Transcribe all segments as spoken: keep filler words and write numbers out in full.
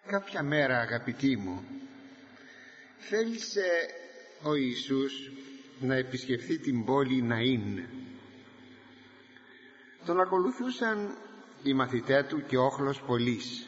Κάποια μέρα, αγαπητοί μου, θέλησε ο Ιησούς να επισκεφθεί την πόλη Ναΐν. Τον ακολουθούσαν οι μαθητές του και όχλος πολλής.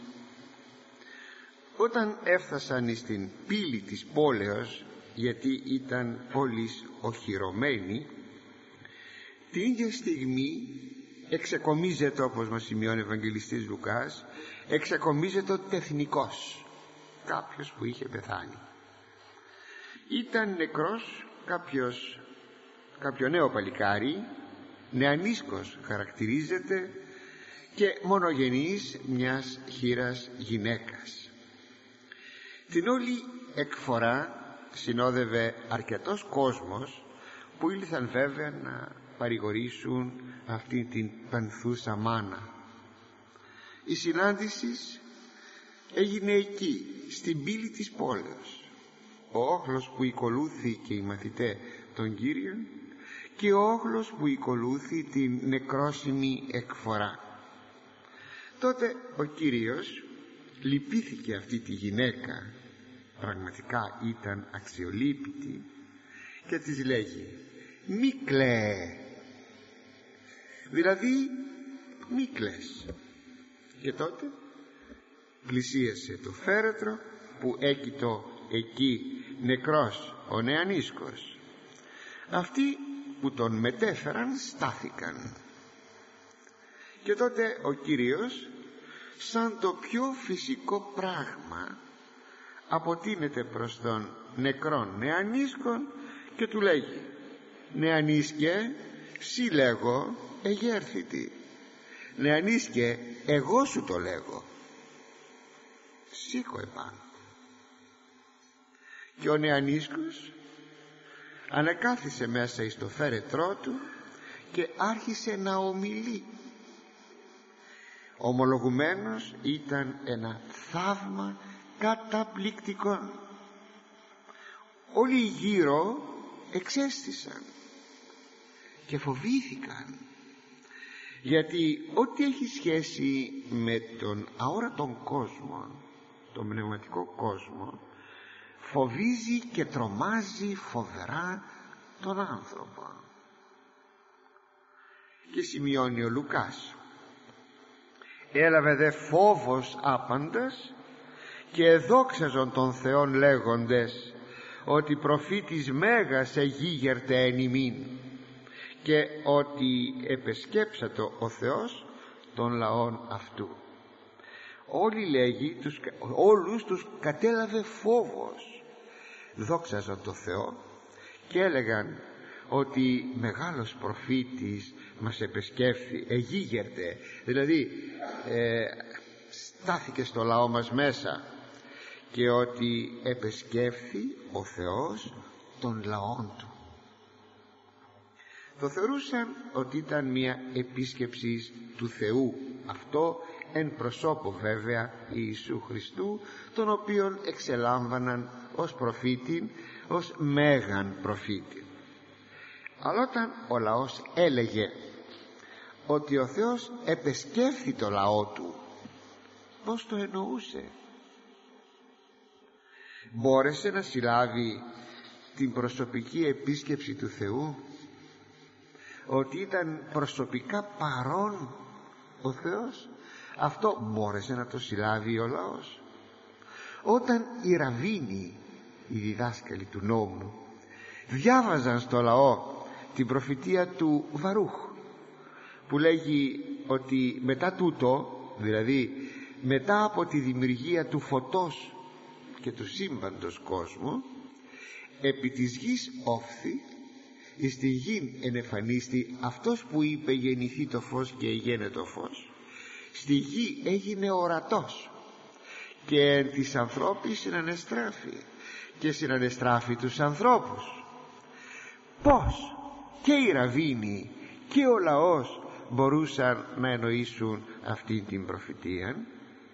Όταν έφτασαν στην πύλη της πόλεως, γιατί ήταν πόλης οχυρωμένη, την ίδια στιγμή εξεκομίζεται, όπως μας σημειώνει ο Ευαγγελιστής Λουκάς, εξεκομίζεται ο τεθνικός, κάποιος που είχε πεθάνει. Ήταν νεκρός κάποιος, κάποιο νέο παλικάρι, νεανίσκος χαρακτηρίζεται και μονογενής μιας χήρας γυναίκας. Την όλη εκφορά συνόδευε αρκετός κόσμος που ήλθαν βέβαια να παρηγορήσουν αυτή την πανθούσα μάνα. Η συνάντηση έγινε εκεί, στην πύλη της πόλεως. Ο όχλος που οικολούθη και οι μαθητές των Κύριων και ο όχλος που οικολούθη την νεκρόσιμη εκφορά. Τότε ο Κύριος λυπήθηκε αυτή τη γυναίκα, πραγματικά ήταν αξιολύπητη, και της λέγει «Μη κλαίε», δηλαδή μη κλαις. Και τότε πλησίασε το φέρετρο που έκειτο εκεί νεκρός ο νεανίσκος. Αυτοί που τον μετέφεραν στάθηκαν. Και τότε ο Κύριος, σαν το πιο φυσικό πράγμα, αποτείνεται προς τον νεκρόν νεανίσκον και του λέγει «Νεανίσκε, σύ λέγω εγέρθητη. Νεανίσκε, εγώ σου το λέγω. Σήκω επάνω». Και ο νεανίσκος ανακάθισε μέσα εις το φέρετρό του και άρχισε να ομιλεί. Ομολογουμένος ήταν ένα θαύμα καταπληκτικό. Όλοι γύρω εξέστησαν και φοβήθηκαν, γιατί ό,τι έχει σχέση με τον αόρατον κόσμο, τον πνευματικό κόσμο, φοβίζει και τρομάζει φοβερά τον άνθρωπο. Και σημειώνει ο Λουκάς, έλαβε δε φόβος άπαντας και εδόξαζον τον Θεόν λέγοντες ότι προφήτης μέγας εγίγερτε εν ημίν, και ότι επεσκέψατο ο Θεός των λαών αυτού. Όλοι λέγει, τους, όλους τους κατέλαβε φόβος, δόξαζαν το Θεό και έλεγαν ότι μεγάλος προφήτης μας επεσκέφθη, εγίγερτε, δηλαδή ε, στάθηκε στο λαό μας μέσα, και ότι επεσκέφθη ο Θεός των λαών του. Το θεωρούσαν ότι ήταν μια επίσκεψη του Θεού, αυτό εν προσώπου βέβαια Ιησού Χριστού, τον οποίον εξελάμβαναν ως προφήτη, ως μέγαν προφήτη. Αλλά όταν ο λαός έλεγε ότι ο Θεός επεσκέφθη το λαό του, πώς το εννοούσε? Μπόρεσε να συλλάβει την προσωπική επίσκεψη του Θεού, ότι ήταν προσωπικά παρόν ο Θεός? Αυτό μπόρεσε να το συλλάβει ο λαός? Όταν οι ραβίνοι, οι διδάσκαλοι του νόμου, διάβαζαν στο λαό την προφητεία του Βαρούχ, που λέγει ότι μετά τούτο, δηλαδή μετά από τη δημιουργία του φωτός και του σύμπαντος κόσμου, επί της γης όφθη, εις τη γην ενεφανίστη αυτός που είπε γεννηθεί το φως και εγένε το φως. Στη γη έγινε ορατός και εν της ανθρώπης συνανεστράφη και συνανεστράφη τους ανθρώπους. Πώς και οι ραβίνοι και ο λαός μπορούσαν να εννοήσουν αυτή την προφητεία?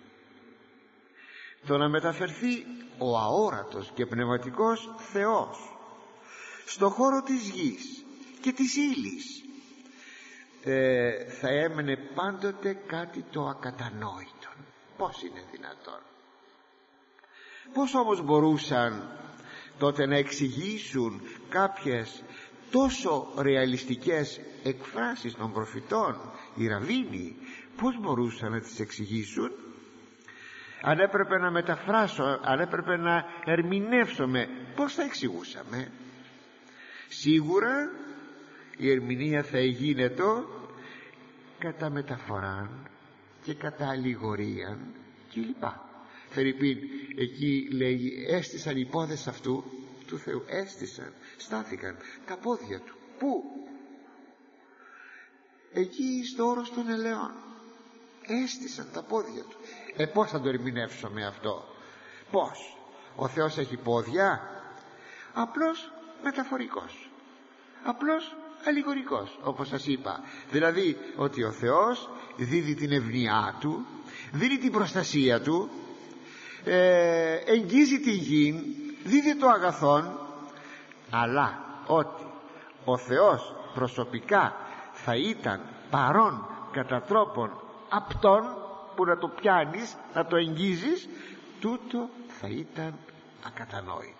Το να μεταφερθεί ο αόρατος και πνευματικός Θεός στο χώρο της γης και της ύλης ε, θα έμενε πάντοτε κάτι το ακατανόητο. Πώς είναι δυνατόν? Πώς όμως μπορούσαν τότε να εξηγήσουν κάποιες τόσο ρεαλιστικές εκφράσεις των προφητών οι ραμβίνοι? Πώς μπορούσαν να τις εξηγήσουν? Αν έπρεπε να μεταφράσω, αν έπρεπε να ερμηνεύσουμε, πώς θα εξηγούσαμε? Σίγουρα η ερμηνεία θα γίνεται κατά μεταφορά και κατά αλληγορία κλπ. Φερρυπίν, εκεί λέει, έστησαν οι πόδες αυτού του Θεού, έστησαν, στάθηκαν τα πόδια του. Πού? Εκεί στο όρος των ελαιών έστησαν τα πόδια του. Ε πώς θα το ερμηνεύσουμε αυτό? Πώς? Ο Θεός έχει πόδια? Απλώς μεταφορικός, απλώς αλληγορικός, όπως σας είπα. Δηλαδή ότι ο Θεός δίδει την ευνοιά του, δίνει την προστασία του, ε, εγγίζει τη γη, δίδει το αγαθόν, αλλά ότι ο Θεός προσωπικά θα ήταν παρόν κατά τρόπον απτόν, που να το πιάνεις, να το εγγίζεις, τούτο θα ήταν ακατανόητο.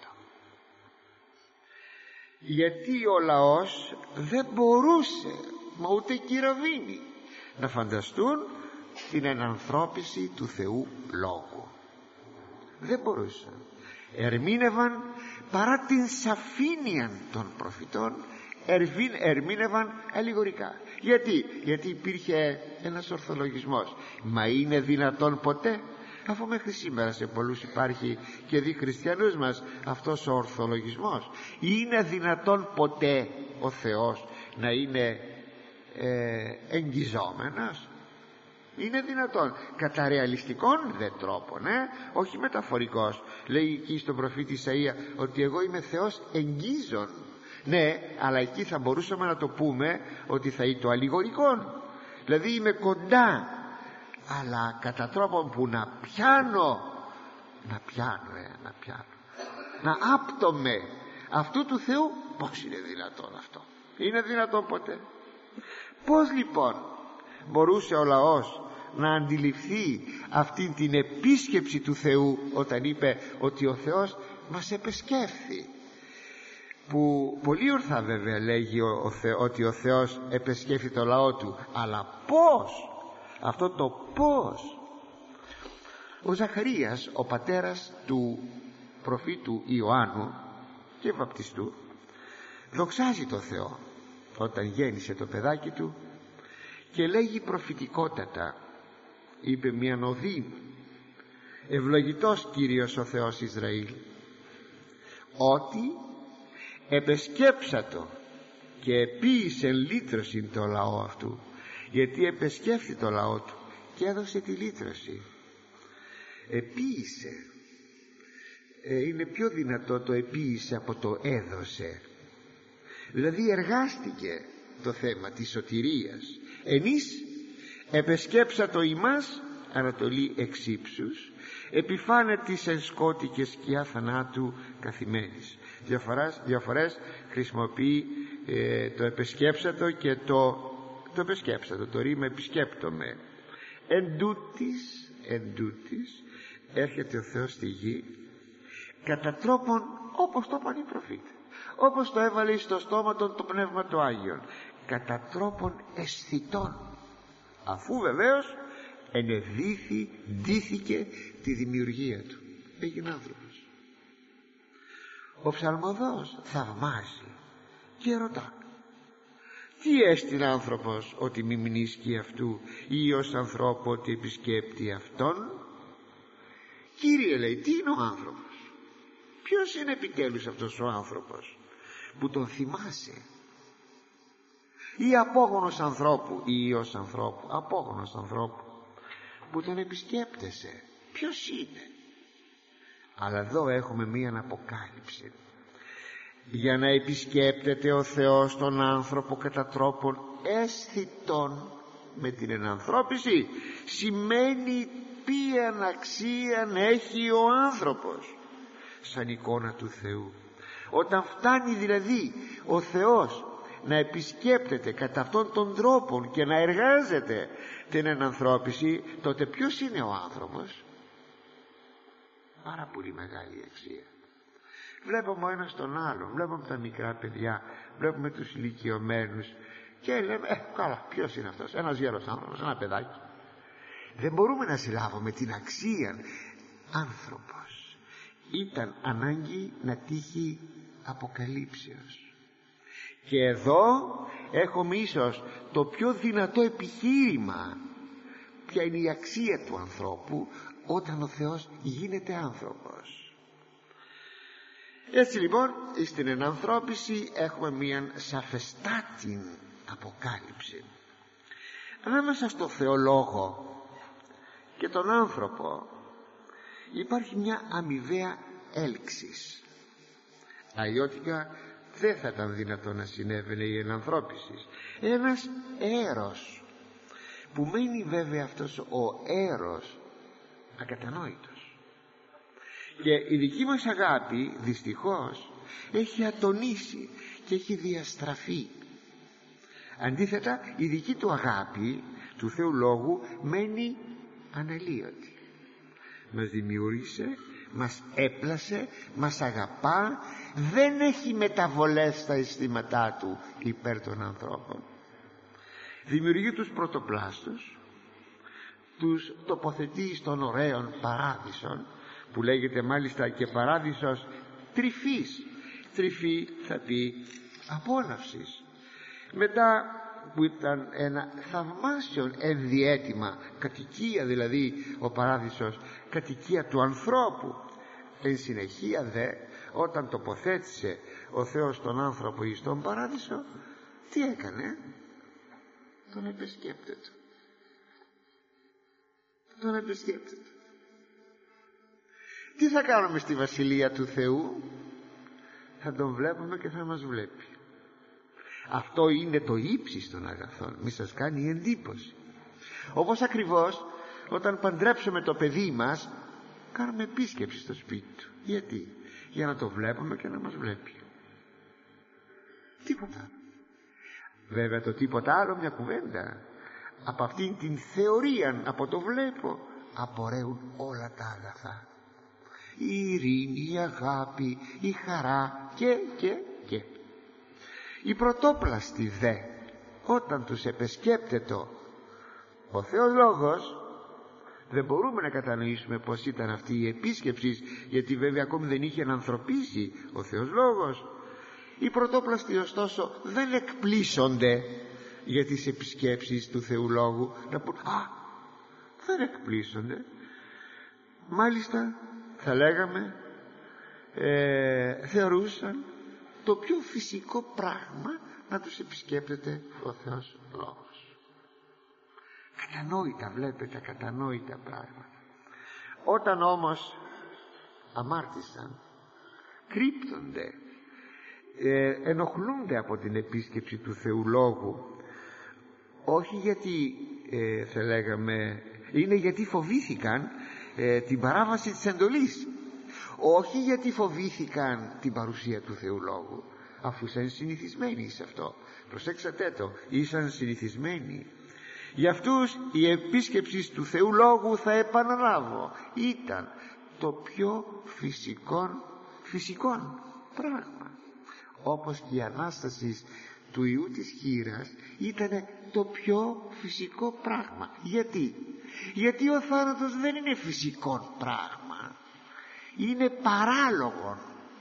Γιατί ο λαός δεν μπορούσε, μα ούτε και οι ραμβίνοι, να φανταστούν την ενανθρώπιση του Θεού Λόγου. Δεν μπορούσαν. Ερμήνευαν παρά την σαφήνεια των προφητών, ερμήνευαν αλληγορικά. Γιατί? Γιατί υπήρχε ένας ορθολογισμός. Μα είναι δυνατόν ποτέ, αφού μέχρι σήμερα σε πολλούς υπάρχει και δι' χριστιανούς μας αυτός ο ορθολογισμός, είναι δυνατόν ποτέ ο Θεός να είναι ε, εγγυζόμενος? Είναι δυνατόν? Κατά ρεαλιστικών δε τρόπον, ε? όχι μεταφορικός. Λέει εκεί στον προφήτη Ισαΐα ότι εγώ είμαι Θεός εγγίζων. Ναι, αλλά εκεί θα μπορούσαμε να το πούμε ότι θα είναι το αλληγορικό. Δηλαδή είμαι κοντά, αλλά κατά τρόπον που να πιάνω, να πιάνω, ε, να πιάνω, να άπτομαι αυτού του Θεού. Πώς είναι δυνατόν αυτό? Είναι δυνατόν ποτέ? Πώς λοιπόν μπορούσε ο λαός να αντιληφθεί αυτή την επίσκεψη του Θεού, όταν είπε ότι ο Θεός μας επεσκέφθη? Που πολύ ορθά βέβαια λέγει ο, ο Θεό, ότι ο Θεός επεσκέφθη το λαό του, αλλά πώς? Αυτό το πώς. Ο Ζαχαρίας, ο πατέρας του προφήτου Ιωάννου και βαπτιστού, δοξάζει το Θεό όταν γέννησε το παιδάκι του και λέγει προφητικότατα, είπε μια οδή, ευλογητός Κύριος ο Θεός Ισραήλ, ότι επεσκέψατο και επίησε λύτρωση το λαό αυτού. Γιατί επεσκέφθη το λαό του και έδωσε τη λύτρωση. Επίησε, ε, είναι πιο δυνατό το επίησε από το έδωσε. Δηλαδή εργάστηκε το θέμα της σωτηρίας. Ενείς επεσκέψατο ημάς Ανατολή εξύψους, επιφάνε της εν σκότη και σκιά θανάτου καθημένης. Διαφοράς, διαφορές χρησιμοποιεί ε, το επεσκέψατο και το, το επεσκέψατο, το ρήμα επισκέπτομαι. Εν τούτης, εν τούτης έρχεται ο Θεός στη γη κατά τρόπον όπως το είπαν οι προφήτες, όπως το έβαλε στο στόμα των το Πνεύμα του Άγιον, κατά τρόπον αισθητών, αφού βεβαίως ενεδύθη, ντύθηκε τη δημιουργία του, έγινε άνθρωπος. Ο ψαλμοδός θαυμάζει και ρωτά, τι έστειλε άνθρωπος ότι μη μνήσκει αυτού, ή ως ανθρώπου ότι επισκέπτει αυτόν? Κύριε, λέει, τι είναι ο άνθρωπος? Ποιος είναι επιτέλους αυτός ο άνθρωπος που τον θυμάσαι? Ή απόγονος ανθρώπου, ή ως ανθρώπου, απόγονος ανθρώπου που τον επισκέπτεσαι? Ποιος είναι? Αλλά εδώ έχουμε μία αποκάλυψη. Για να επισκέπτεται ο Θεός τον άνθρωπο κατά τρόπον αίσθητον με την ενανθρώπιση, σημαίνει ποιαν αξία έχει ο άνθρωπος σαν εικόνα του Θεού. Όταν φτάνει δηλαδή ο Θεός να επισκέπτεται κατά αυτόν τον τρόπο και να εργάζεται την ενανθρώπιση, τότε ποιος είναι ο άνθρωπος? πάρα πολύ μεγάλη αξία. Βλέπουμε ο ένας τον άλλον, βλέπουμε τα μικρά παιδιά, βλέπουμε τους ηλικιωμένους και λέμε ε, καλά, ποιος είναι αυτός? Ένας γέρος άνθρωπος, ένα παιδάκι. Δεν μπορούμε να συλλάβουμε την αξία. Άνθρωπος. Ήταν ανάγκη να τύχει αποκαλύψεως. Και εδώ έχουμε ίσως το πιο δυνατό επιχείρημα. Ποια είναι η αξία του ανθρώπου όταν ο Θεός γίνεται άνθρωπος. Έτσι λοιπόν στην ενανθρώπιση έχουμε μια σαφεστάτη αποκάλυψη. Ανάμεσα στο Θεολόγο και τον άνθρωπο υπάρχει μια αμοιβαία έλξης. Αλλιώτικα δεν θα ήταν δυνατόν να συνέβαινε η ενανθρώπιση. Ένας έρος που μένει βέβαια αυτός ο έρος ακατανόητος. Και η δική μας αγάπη δυστυχώς έχει ατονίσει και έχει διαστραφεί. Αντίθετα η δική του αγάπη του Θεού Λόγου μένει αναλύωτη. Μας δημιούργησε, μας έπλασε, μας αγαπά, δεν έχει μεταβολές στα αισθήματά του υπέρ των ανθρώπων. Δημιουργεί τους πρωτοπλάστους, τους τοποθετεί στον ωραίων παράδεισον, που λέγεται μάλιστα και παράδεισος τρυφής. Τρυφή θα πει απόλαυσης. Μετά που ήταν ένα θαυμάσιο ενδιαίτημα, κατοικία δηλαδή ο παράδεισος, κατοικία του ανθρώπου. Εν συνεχεία δε, όταν τοποθέτησε ο Θεός τον άνθρωπο εις τον παράδεισο, τι έκανε? Τον επισκέπτεται. Τον επισκέπτεται. Τι θα κάνουμε στη Βασιλεία του Θεού? Θα τον βλέπουμε και θα μας βλέπει. Αυτό είναι το ύψις των αγαθών. Μη σας κάνει εντύπωση. Όπως ακριβώς όταν παντρέψουμε το παιδί μας, κάνουμε επίσκεψη στο σπίτι του. Γιατί? Για να το βλέπουμε και να μας βλέπει. Τίποτα. Βέβαια το τίποτα άλλο μια κουβέντα. Από αυτήν την θεωρία, από το βλέπω, απορρέουν όλα τα αγαθά. Η ειρήνη, η αγάπη, η χαρά και και και. Οι πρωτόπλαστοι δε, όταν τους επισκέπτεται ο Θεός Λόγος, δεν μπορούμε να κατανοήσουμε πως ήταν αυτή η επίσκεψη, γιατί βέβαια ακόμη δεν είχε ανθρωπίσει ο Θεός Λόγος. Οι πρωτόπλαστοι ωστόσο δεν εκπλήσονται για τις επισκέψεις του Θεού Λόγου, να πούν α, δεν εκπλήσονται. Μάλιστα θα λέγαμε ε, θεωρούσαν το πιο φυσικό πράγμα να τους επισκέπτεται ο Θεός Λόγος. Κατανόητα, βλέπετε, κατανόητα πράγματα. Όταν όμως αμάρτησαν, κρύπτονται, ε, ενοχλούνται από την επίσκεψη του Θεού Λόγου, όχι γιατί ε, θα λέγαμε, είναι γιατί φοβήθηκαν ε, την παράβαση της εντολής, όχι γιατί φοβήθηκαν την παρουσία του Θεού Λόγου, αφού ήσαν συνηθισμένοι σε αυτό. Προσέξατε το, ήσαν συνηθισμένοι. Για αυτούς η επίσκεψη του Θεού Λόγου, θα επαναλάβω, ήταν το πιο φυσικό φυσικό πράγμα. Όπως και η Ανάσταση του Ιού της Χήρας ήταν το πιο φυσικό πράγμα. Γιατί? Γιατί ο θάνατος δεν είναι φυσικό πράγμα, είναι παράλογο.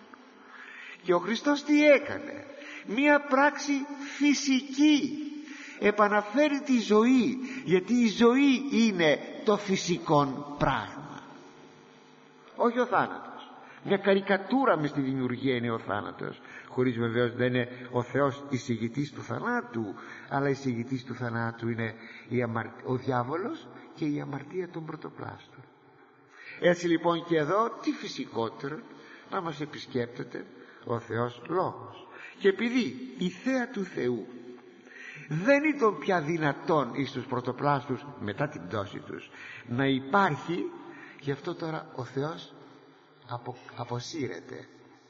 Και ο Χριστός τι έκανε? Μία πράξη φυσική, επαναφέρει τη ζωή, γιατί η ζωή είναι το φυσικό πράγμα, όχι ο θάνατος. Μια καρικατούρα μες στη δημιουργία είναι ο θάνατος, χωρίς βεβαίως δεν είναι ο Θεός εισηγητής του θανάτου, αλλά εισηγητής του θανάτου είναι η αμαρ... ο διάβολος και η αμαρτία των πρωτοπλάστων. Έτσι λοιπόν και εδώ τι φυσικότερο να μας επισκέπτεται ο Θεός Λόγος. Και επειδή η θέα του Θεού δεν ήταν πια δυνατόν εις τους πρωτοπλάστους μετά την πτώση τους να υπάρχει, γι' αυτό τώρα ο Θεός απο, αποσύρεται.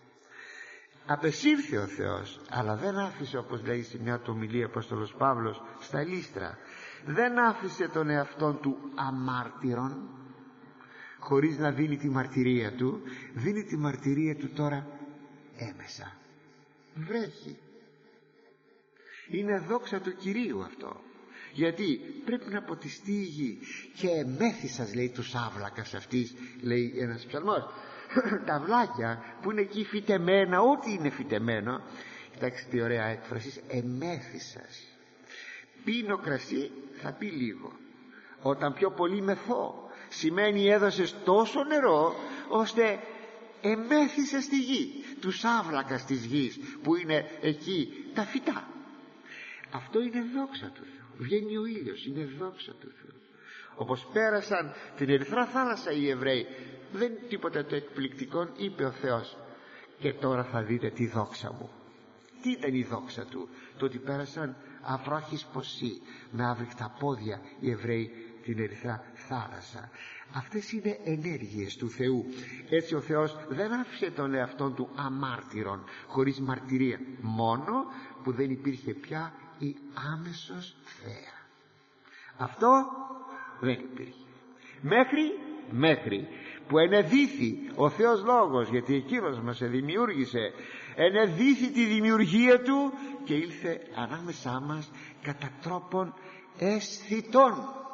Απεσύρθη ο Θεός, αλλά δεν άφησε, όπως λέει σε μια του ομιλία ο Απόστολος Παύλος στα Λύστρα, δεν άφησε τον εαυτόν του αμάρτυρον, χωρίς να δίνει τη μαρτυρία του. Δίνει τη μαρτυρία του τώρα έμεσα. Βρέχει. Είναι δόξα του Κυρίου αυτό. Γιατί πρέπει να ποτιστεί η γη. Και εμέθησας, λέει, τους άβλακας αυτής, λέει ένας ψαλμός. Τα αυλάκια που είναι εκεί φυτεμένα, ό,τι είναι φυτεμένο. Κοιτάξτε τι ωραία έκφραση, εμέθησας. Πίνω κρασί, θα πει λίγο. Όταν πιο πολύ μεθώ, σημαίνει έδωσες τόσο νερό ώστε εμέθησες στη γη, τους άβλακας της γης που είναι εκεί τα φυτά. Αυτό είναι δόξα του Θεού. Βγαίνει ο ήλιος, είναι δόξα του Θεού. Όπως πέρασαν την Ερυθρά θάλασσα οι Εβραίοι, δεν είναι τίποτα το εκπληκτικό, είπε ο Θεός. Και τώρα θα δείτε τη δόξα μου. Τι ήταν η δόξα του? Το ότι πέρασαν αβρόχης ποσί, με άβρικτα πόδια οι Εβραίοι την Ερυθρά θάλασσα. Αυτές είναι ενέργειες του Θεού. Έτσι ο Θεός δεν άφησε τον εαυτόν του αμάρτυρον, χωρίς μαρτυρία, μόνο που δεν υπήρχε πια η άμεσος θέα. Αυτό δεν υπήρχε μέχρι, μέχρι που ενεδύθη ο Θεός Λόγος, γιατί εκείνος μας δημιούργησε, ενεδύθη τη δημιουργία του και ήλθε ανάμεσά μας κατά τρόπον αισθητών,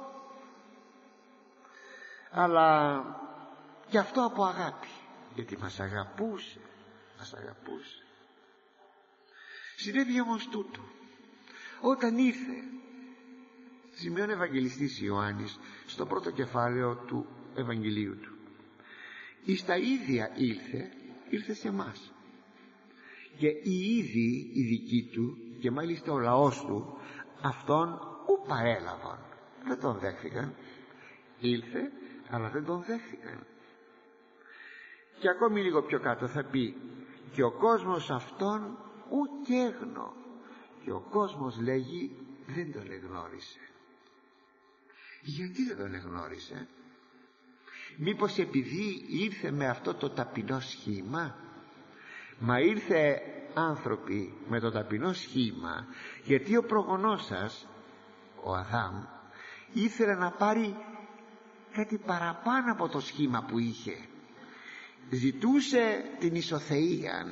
αλλά και αυτό από αγάπη, γιατί μας αγαπούσε, μας αγαπούσε. Συνέβη όμως τούτο όταν ήρθε, σημειώνει ο Ευαγγελιστής Ιωάννης στο πρώτο κεφάλαιο του Ευαγγελίου του, εις τα ίδια ήλθε, ήρθε σε εμάς. Και οι ίδιοι οι δικοί του, και μάλιστα ο λαός του, αυτόν ου παρέλαβαν, δεν τον δέχθηκαν. Ήλθε αλλά δεν τον δέχθηκαν. Και ακόμη λίγο πιο κάτω θα πει, και ο κόσμος αυτόν ου καίγνω, και ο κόσμος, λέγει, δεν τον εγνώρισε. Γιατί δεν τον εγνώρισε? Μήπως επειδή ήρθε με αυτό το ταπεινό σχήμα? Μα ήρθε, άνθρωποι, με το ταπεινό σχήμα γιατί ο προγονός σας, ο Αδάμ, ήθελε να πάρει κάτι παραπάνω από το σχήμα που είχε. Ζητούσε την ισοθεία,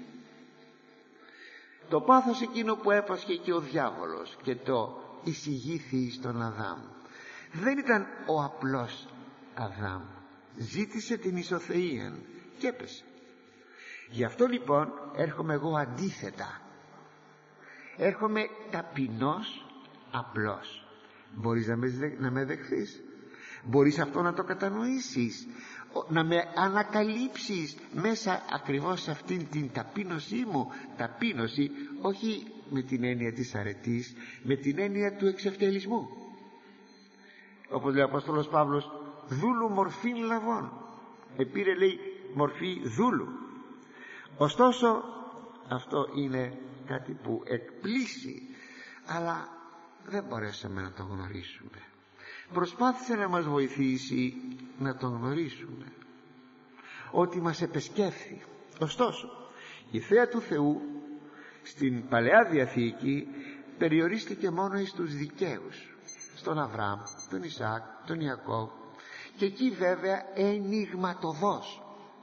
το πάθος εκείνο που έπασχε και ο διάβολος και το εισηγήθη στον Αδάμ. Δεν ήταν ο απλός Αδάμ, ζήτησε την ισοθεία και έπεσε. Γι' αυτό λοιπόν έρχομαι εγώ αντίθετα, έρχομαι ταπεινός, απλός. Μπορείς να με, να με δεχθείς? Μπορείς αυτό να το κατανοήσεις, να με ανακαλύψεις μέσα ακριβώς σε αυτήν την ταπείνωσή μου? Ταπείνωση όχι με την έννοια της αρετής, με την έννοια του εξευτελισμού. Όπως λέει ο Απόστολος Παύλος, δούλου μορφήν λαβών, επήρε, λέει, μορφή δούλου. Ωστόσο αυτό είναι κάτι που εκπλήσει, αλλά δεν μπορέσαμε να το γνωρίσουμε. Προσπάθησε να μας βοηθήσει να τον γνωρίσουμε, ότι μας επεσκέφθη. Ωστόσο η θέα του Θεού στην Παλαιά Διαθήκη περιορίστηκε μόνο εις τους δικαίους, στον Αβραάμ, τον Ισαάκ, τον Ιακώβ, και εκεί βέβαια ενιγματωδώς.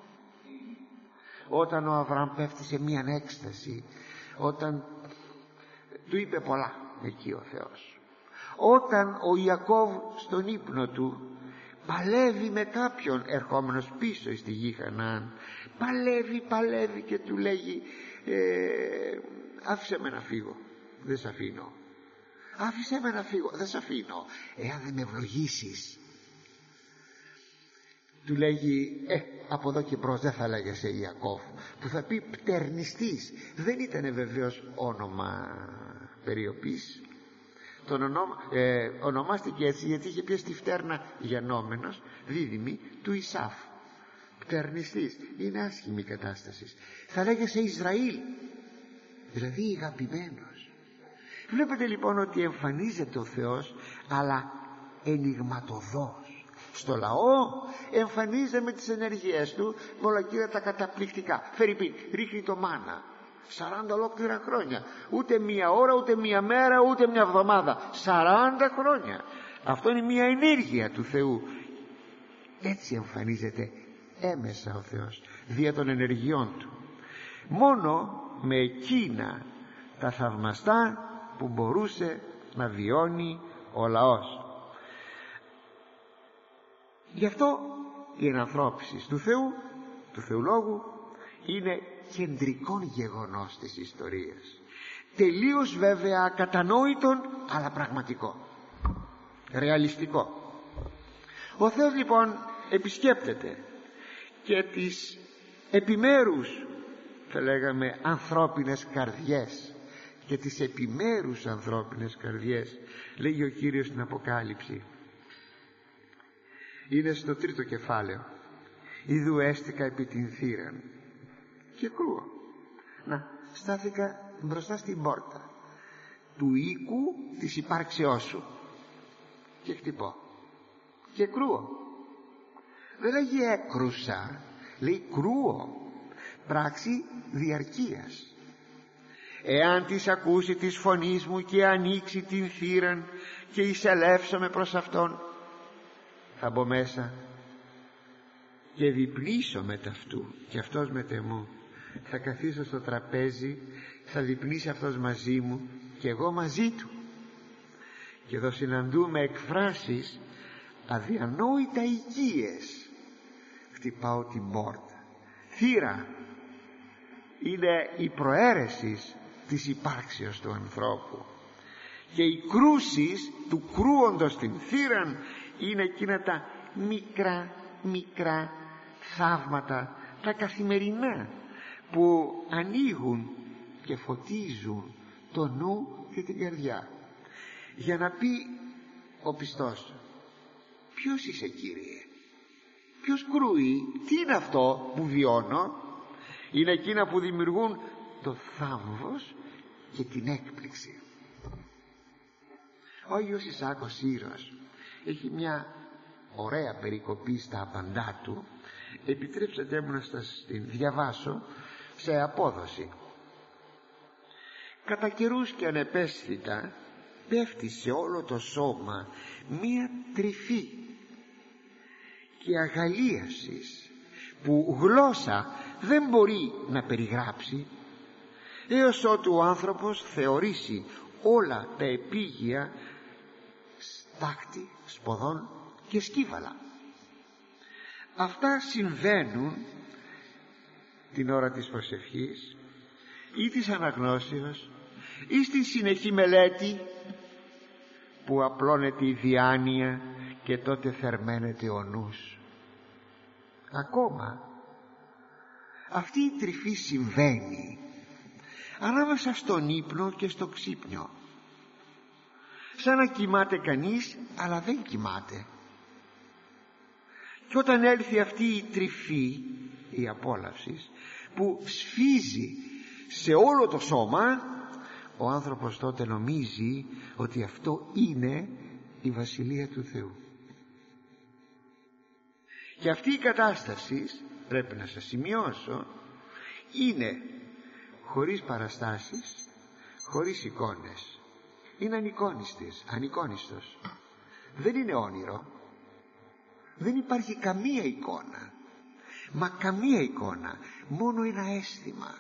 Όταν ο Αβραάμ πέφτει σε μία έκσταση, όταν του είπε πολλά εκεί ο Θεός, όταν ο Ιακώβ στον ύπνο του παλεύει με κάποιον ερχόμενος πίσω στη γη Χαναάν, παλεύει, παλεύει και του λέγει, ε, άφησε με να φύγω, δεν σ' αφήνω, άφησε με να φύγω, δεν σ' αφήνω, εάν δεν με ευλογήσεις. Του λέγει, ε, από εδώ και μπρος δεν θα λέγεσαι Ιακώβ, που θα πει πτερνιστής. Δεν ήταν βεβαίως όνομα περιοπής. Τον ονόμα, ε, ονομάστηκε έτσι γιατί είχε πιέσει τη φτέρνα γενόμενος, δίδυμη του Ισάφ. Πτερνιστής, είναι άσχημη κατάσταση. Θα λέγεσαι Ισραήλ, δηλαδή αγαπημένος. Βλέπετε λοιπόν ότι εμφανίζεται ο Θεός, αλλά ενιγματωδώς. Στο λαό εμφανίζεται με τις ενέργειές του, με όλα εκείνα τα καταπληκτικά. Φερρυπίν, ρίχνει το μάνα σαράντα ολόκληρα χρόνια, ούτε μία ώρα, ούτε μία μέρα, ούτε μία εβδομάδα, σαράντα χρόνια. Αυτό είναι μία ενέργεια του Θεού. Έτσι εμφανίζεται έμεσα ο Θεός, δια των ενεργειών Του, μόνο με εκείνα τα θαυμαστά που μπορούσε να βιώνει ο λαός. Γι' αυτό η ενανθρώπιση του Θεού, του Θεολόγου, είναι κεντρικό γεγονός της ιστορίας, τελείως βέβαια ακατανόητον, αλλά πραγματικό, ρεαλιστικό. Ο Θεός λοιπόν επισκέπτεται και τις επιμέρους, θα λέγαμε, ανθρώπινες καρδιές, και τις επιμέρους ανθρώπινες καρδιές, λέγει ο Κύριος στην Αποκάλυψη. Είναι στο τρίτο κεφάλαιο. Ιδού έστηκα επί την θύραν και κρούω. Να, στάθηκα μπροστά στην πόρτα του οίκου της υπάρξεώς σου και χτυπώ και κρούω. Δεν λέγει έκρουσα, λέει κρούω, πράξη διαρκείας. Εάν της ακούσει της φωνής μου και ανοίξει την θύραν και εισελεύσομαι προς αυτόν, θα μπω μέσα και διπνήσω μετ' αυτού και αυτός μετ' εμού. Θα καθίσω στο τραπέζι, θα διπνήσει αυτός μαζί μου και εγώ μαζί του. Και εδώ συναντούμε εκφράσεις αδιανόητα οικίες. Χτυπάω την πόρτα. Θύρα είναι η προαίρεση της υπάρξεως του ανθρώπου, και οι κρούσεις του κρούοντος την θύραν είναι εκείνα τα μικρά μικρά θαύματα, τα καθημερινά, που ανοίγουν και φωτίζουν το νου και την καρδιά, για να πει ο πιστός, ποιος είσαι Κύριε, ποιος κρούει, τι είναι αυτό που βιώνω? Είναι εκείνα που δημιουργούν το θάμβος και την έκπληξη. Ο Άγιος Ισάκος Σύρος έχει μια ωραία περικοπή στα απαντά του. Επιτρέψτε μου να σας την διαβάσω σε απόδοση. Κατά καιρούς και ανεπαίσθητα πέφτει σε όλο το σώμα μία τρυφή και αγαλίασης που γλώσσα δεν μπορεί να περιγράψει, έως ότου ο άνθρωπος θεωρήσει όλα τα επίγεια στάχτη, σποδών και σκύβαλα. Αυτά συμβαίνουν την ώρα της προσευχής ή της αναγνώσεως ή στη συνεχή μελέτη, που απλώνεται η διάνοια και τότε θερμαίνεται ο νους. Ακόμα αυτή η τρυφή συμβαίνει ανάμεσα στον ύπνο και στο ξύπνιο, σαν να κοιμάται κανείς αλλά δεν κοιμάται. Και όταν έλθει αυτή η τρυφή, η απόλαυση που σφίζει σε όλο το σώμα, ο άνθρωπος τότε νομίζει ότι αυτό είναι η Βασιλεία του Θεού. Και αυτή η κατάσταση, πρέπει να σας σημειώσω, είναι χωρίς παραστάσεις, χωρίς εικόνες. Είναι ανεικόνιστης, ανεικόνιστος. Δεν είναι όνειρο. Δεν υπάρχει καμία εικόνα. Μα καμία εικόνα. Μόνο ένα αίσθημα.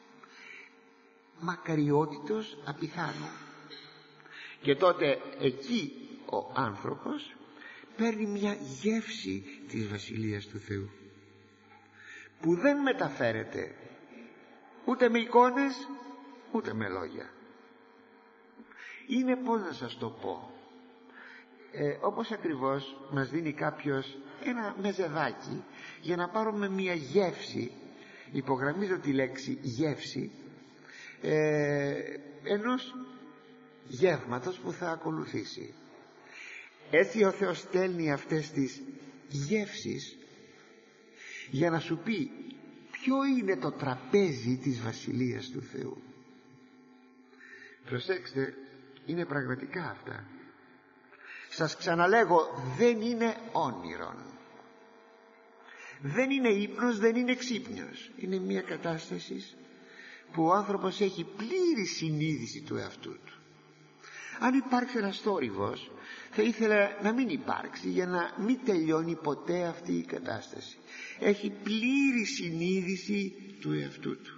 Μακαριότητος απιθάνου. Και τότε εκεί ο άνθρωπος παίρνει μια γεύση της Βασιλείας του Θεού, που δεν μεταφέρεται ούτε με εικόνες ούτε με λόγια. Είναι, πώς να σας το πω, ε, όπως ακριβώς μας δίνει κάποιος ένα μεζεδάκι για να πάρουμε μια γεύση, υπογραμμίζω τη λέξη γεύση, ε, ενός γεύματος που θα ακολουθήσει. Έτσι ο Θεός στέλνει αυτές τις γεύσεις για να σου πει ποιο είναι το τραπέζι της Βασιλείας του Θεού. Προσέξτε, είναι πραγματικά αυτά. Σας ξαναλέγω, δεν είναι όνειρον, δεν είναι ύπνος, δεν είναι ξύπνιος. Είναι μια κατάσταση που ο άνθρωπος έχει πλήρη συνείδηση του εαυτού του. Αν υπάρξει ένας θόρυβος, θα ήθελα να μην υπάρξει, για να μην τελειώνει ποτέ αυτή η κατάσταση. Έχει πλήρη συνείδηση του εαυτού του.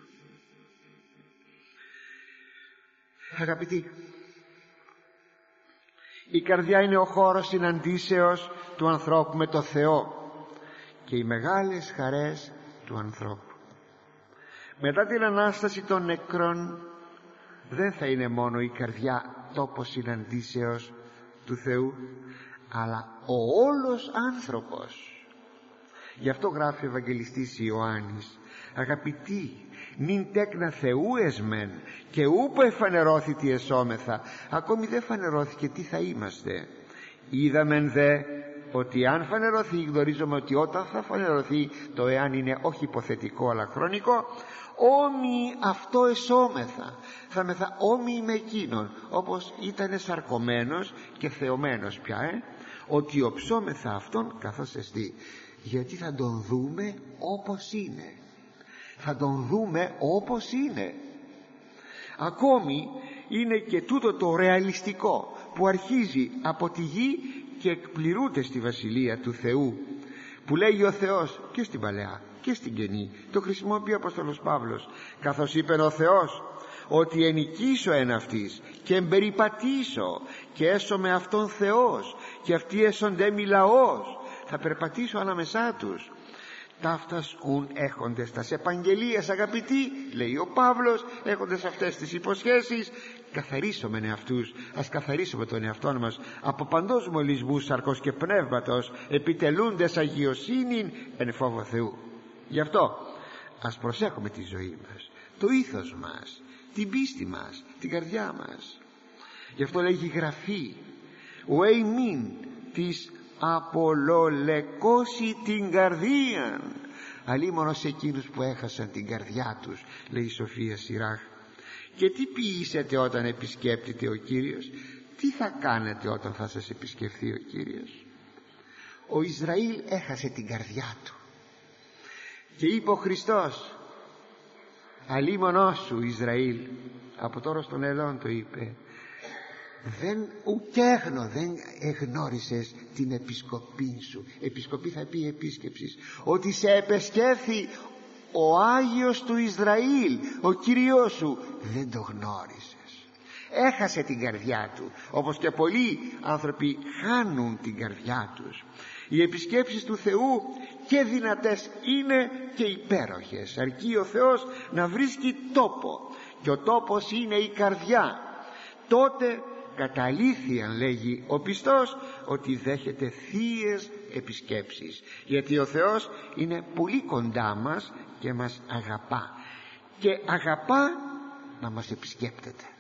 Αγαπητοί, η καρδιά είναι ο χώρος συναντήσεως του ανθρώπου με το Θεό και οι μεγάλες χαρές του ανθρώπου. Μετά την Ανάσταση των νεκρών δεν θα είναι μόνο η καρδιά τόπος συναντήσεως του Θεού, αλλά ο όλος άνθρωπος. Γι' αυτό γράφει ο Ευαγγελιστής Ιωάννης: αγαπητοί, νυν τέκνα Θεού εσμεν και ούπο εφανερώθητη εσώμεθα. Ακόμη δεν φανερώθηκε τι θα είμαστε. Είδαμεν δε ότι αν φανερωθεί, γνωρίζουμε ότι όταν θα φανερωθεί, το εάν είναι όχι υποθετικό αλλά χρονικό, όμοιοι αυτό εσώμεθα, θα μεθα όμοιοι με εκείνον, όπως ήταν σαρκωμένος και θεωμένος πια, ε? ότι οψόμεθα αυτόν καθώς εστί. Γιατί θα τον δούμε όπως είναι, θα τον δούμε όπως είναι. Ακόμη είναι και τούτο το ρεαλιστικό που αρχίζει από τη γη και εκπληρούνται στη Βασιλεία του Θεού, που λέγει ο Θεός και στην Παλαιά και στην Καινή. Το χρησιμοποιεί ο Απόστολος Παύλος, καθώς είπε ο Θεός ότι ενικήσω εν αυτής και εμπεριπατήσω και έσω με αυτόν Θεός και αυτοί έσονται μη λαός. Θα περπατήσω ανάμεσά τους. Ταύτας ουν έχοντες τας επαγγελίες, αγαπητοί, λέει ο Παύλος, έχοντες αυτές τις υποσχέσεις, καθαρίσομεν εαυτούς, ας καθαρίσουμε τον εαυτόν μας από παντός μολυσμούς σαρκός και πνεύματος, επιτελούντες αγιοσύνην εν φόβο Θεού. Γι' αυτό ας προσέχουμε τη ζωή μας, το ήθος μας, την πίστη μας, την καρδιά μας. Γι' αυτό λέγει η Γραφή: ουέι μην της απολολεκώσει την καρδία, αλίμονο σε εκείνους που έχασαν την καρδιά τους, λέει η Σοφία Σιράχ. Και τι ποιήσετε όταν επισκέπτεται ο Κύριος? Τι θα κάνετε όταν θα σας επισκεφθεί ο Κύριος? Ο Ισραήλ έχασε την καρδιά του και είπε ο Χριστός: αλίμονό σου Ισραήλ, από τώρα στον Ελλόν το είπε, δεν ουκέγνω, δεν εγνώρισες την επισκοπή σου. Επισκοπή θα πει επίσκεψης, ότι σε επεσκέφθη ο Άγιος του Ισραήλ, ο Κύριος σου, δεν το γνώρισες. Έχασε την καρδιά του, όπως και πολλοί άνθρωποι χάνουν την καρδιά τους. Οι επισκέψεις του Θεού και δυνατές είναι και υπέροχες, αρκεί ο Θεός να βρίσκει τόπο, και ο τόπος είναι η καρδιά. Τότε κατά αλήθειαν, λέγει ο πιστός, ότι δέχεται θείες επισκέψεις, γιατί ο Θεός είναι πολύ κοντά μας και μας αγαπά, και αγαπά να μας επισκέπτεται.